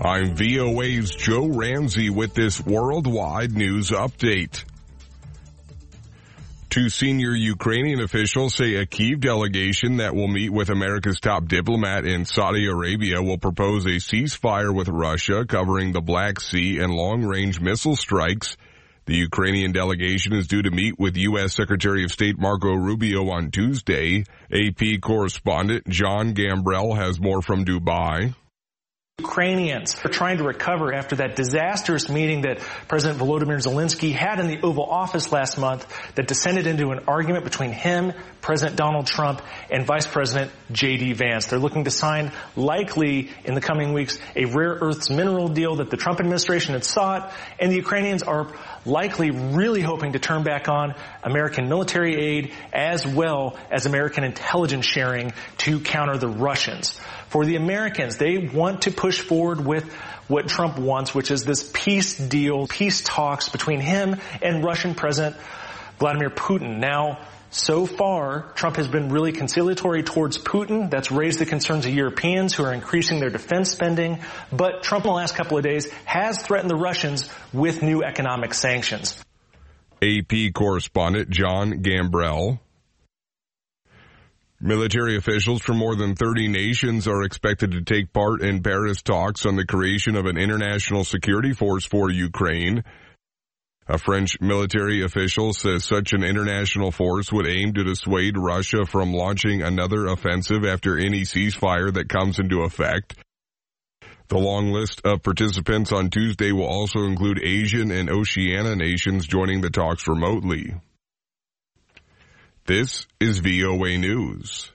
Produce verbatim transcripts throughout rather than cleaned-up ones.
I'm V O A's Joe Ramsey with this worldwide news update. Two senior Ukrainian officials say a Kyiv delegation that will meet with America's top diplomat in Saudi Arabia will propose a ceasefire with Russia covering the Black Sea and long-range missile strikes. The Ukrainian delegation is due to meet with U S Secretary of State Marco Rubio on Tuesday. A P correspondent John Gambrell has more from Dubai. Ukrainians are trying to recover after that disastrous meeting that President Volodymyr Zelensky had in the Oval Office last month that descended into an argument between him, President Donald Trump, and Vice President J D Vance. They're looking to sign, likely in the coming weeks, a rare earths mineral deal that the Trump administration had sought, and the Ukrainians are likely really hoping to turn back on American military aid as well as American intelligence sharing to counter the Russians. For the Americans, they want to push forward with what Trump wants, which is this peace deal, peace talks between him and Russian President Vladimir Putin. Now, so far, Trump has been really conciliatory towards Putin. That's raised the concerns of Europeans who are increasing their defense spending. But Trump in the last couple of days has threatened the Russians with new economic sanctions. A P correspondent John Gambrell. Military officials from more than thirty nations are expected to take part in Paris talks on the creation of an international security force for Ukraine. A French military official says such an international force would aim to dissuade Russia from launching another offensive after any ceasefire that comes into effect. The long list of participants on Tuesday will also include Asian and Oceania nations joining the talks remotely. This is V O A News.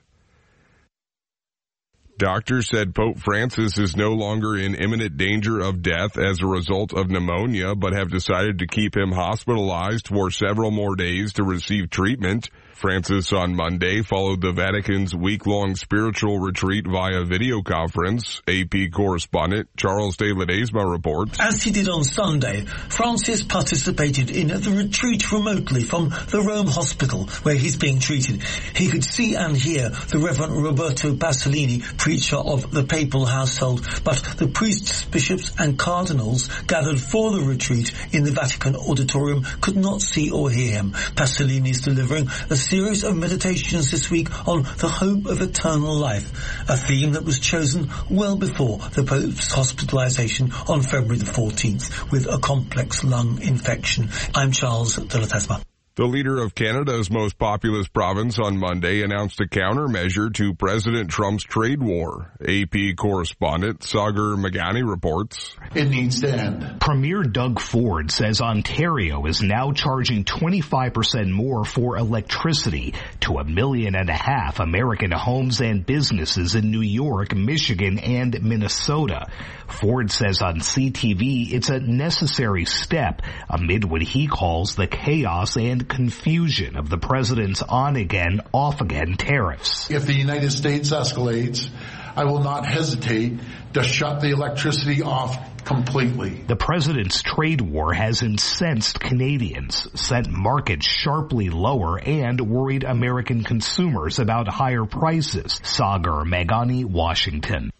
Doctors said Pope Francis is no longer in imminent danger of death as a result of pneumonia, but have decided to keep him hospitalized for several more days to receive treatment. Francis on Monday followed the Vatican's week-long spiritual retreat via video conference. A P correspondent Charles de Ledesma reports. As he did on Sunday, Francis participated in the retreat remotely from the Rome hospital where he's being treated. He could see and hear the Reverend Roberto Pasolini, preacher of the papal household, but the priests, bishops and cardinals gathered for the retreat in the Vatican auditorium could not see or hear him. Pasolini is delivering a series of meditations this week on the hope of eternal life, a theme that was chosen well before the Pope's hospitalization on February the fourteenth with a complex lung infection. I'm Charles de Ledesma. The leader of Canada's most populous province on Monday announced a countermeasure to President Trump's trade war. A P correspondent Sagar Meghani reports. It needs to end. Premier Doug Ford says Ontario is now charging twenty-five percent more for electricity to a million and a half American homes and businesses in New York, Michigan, and Minnesota. Ford says on C T V it's a necessary step amid what he calls the chaos and confusion of the president's on-again, off-again tariffs. If the United States escalates, I will not hesitate to shut the electricity off completely. The president's trade war has incensed Canadians, sent markets sharply lower, and worried American consumers about higher prices. Sagar Meghani, Washington.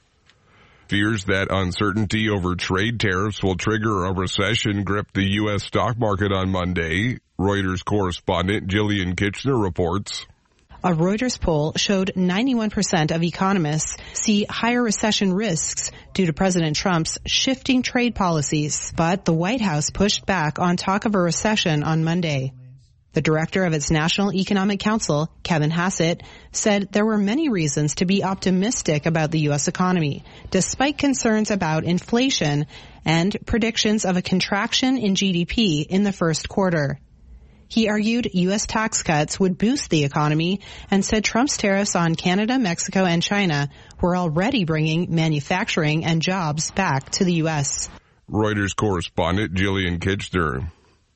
Fears that uncertainty over trade tariffs will trigger a recession gripped the U S stock market on Monday. Reuters correspondent Jillian Kitchener reports. A Reuters poll showed ninety-one percent of economists see higher recession risks due to President Trump's shifting trade policies. But the White House pushed back on talk of a recession on Monday. The director of its National Economic Council, Kevin Hassett, said there were many reasons to be optimistic about the U S economy, despite concerns about inflation and predictions of a contraction in G D P in the first quarter. He argued U S tax cuts would boost the economy and said Trump's tariffs on Canada, Mexico, and China were already bringing manufacturing and jobs back to the U S. Reuters correspondent Jillian Kitchener.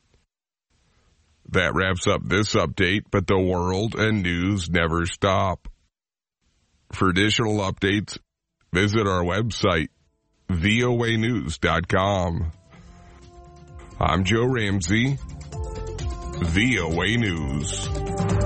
That wraps up this update, but the world and news never stop. For additional updates, visit our website, V O A news dot com. I'm Joe Ramsey, V O A News.